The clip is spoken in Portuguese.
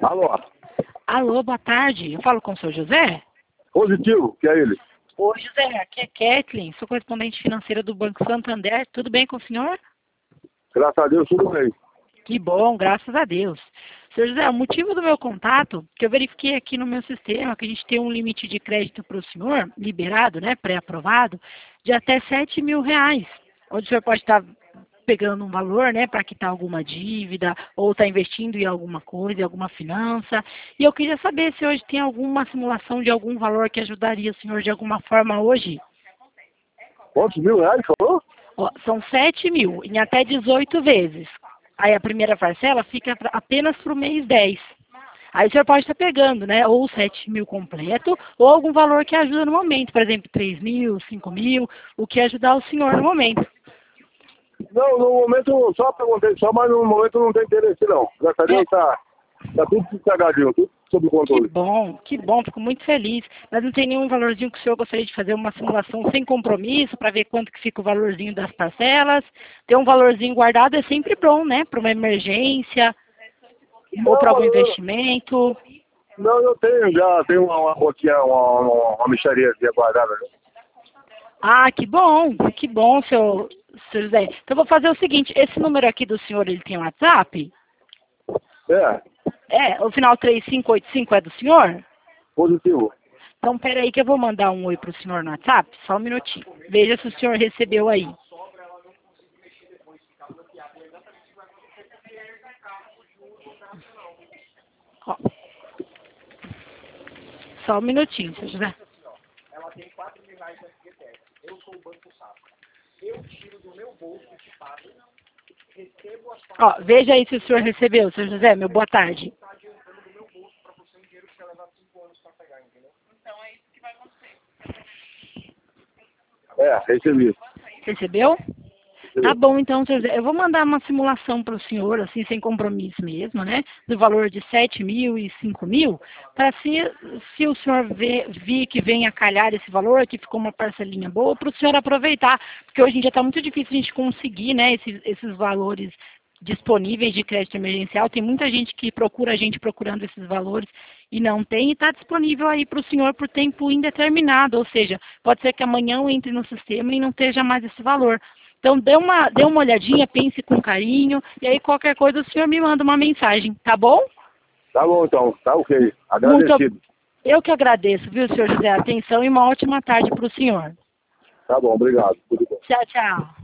Alô? Alô, boa tarde. Eu falo com o senhor José? Positivo, que é ele? Oi, José, aqui é Kathleen, sou correspondente financeira do Banco Santander. Tudo bem com o senhor? Graças a Deus, tudo bem. Que bom, graças a Deus. Senhor José, o motivo do meu contato, que eu verifiquei aqui no meu sistema, que a gente tem um limite de crédito para o senhor, liberado, né, pré-aprovado, de até R$ 7.000, onde o senhor pode estar pegando um valor, né, para quitar alguma dívida, ou está investindo em alguma coisa, em alguma finança. E eu queria saber se hoje tem alguma simulação de algum valor que ajudaria o senhor de alguma forma hoje. Quantos mil reais, falou? Ó, são 7.000 em até 18 vezes. Aí a primeira parcela fica apenas para o mês 10. Aí o senhor pode estar pegando, né? Ou 7.000 completo, ou algum valor que ajuda no momento. Por exemplo, 3.000, 5.000, o que ajudar o senhor no momento. Não, no momento, só perguntei só, mas no momento não tem interesse não. Graças a Deus tá tudo sossegadinho, tudo sob controle. Que bom, fico muito feliz. Mas não tem nenhum valorzinho que o senhor gostaria de fazer uma simulação sem compromisso, para ver quanto que fica o valorzinho das parcelas? Ter um valorzinho guardado é sempre bom, né? Para uma emergência, ou para algum investimento. Não, eu tenho uma roquinha, uma mixaria guardada. Ah, que bom, seu José. Então, eu vou fazer o seguinte, esse número aqui do senhor, ele tem um WhatsApp? É, O final 3585 é do senhor? positivo. Então, peraí que eu vou mandar um oi pro senhor no WhatsApp, só um minutinho. Veja se o senhor recebeu aí. Ó. Só um minutinho, seu José. Ela tem R$ 4.000 no FGTS. Eu sou o Banco Safra. Eu tiro do meu bolso e te pago. Recebo as Ó, veja aí se o senhor recebeu, seu José, meu boa tarde. tá adiantando do meu bolso para você um dinheiro que vai levar 5 anos para pegar, entendeu? Então é isso que vai acontecer. Recebi. Recebeu? Tá bom, então, seu José, eu vou mandar uma simulação para o senhor, assim, sem compromisso mesmo, né? Do valor de 7.000 e 5.000, para se o senhor vir que venha calhar esse valor, que ficou uma parcelinha boa, para o senhor aproveitar, porque hoje em dia está muito difícil a gente conseguir, né, esses valores disponíveis de crédito emergencial. Tem muita gente que procura a gente procurando esses valores e não tem, e está disponível aí para o senhor por tempo indeterminado, ou seja, pode ser que amanhã eu entre no sistema e não esteja mais esse valor. Então, dê uma olhadinha, pense com carinho, e aí qualquer coisa o senhor me manda uma mensagem, tá bom? Tá bom então, tá ok. Agradecido. Eu que agradeço, viu, senhor José, a atenção e uma ótima tarde para o senhor. Tá bom, obrigado. Tudo bom. Tchau, tchau.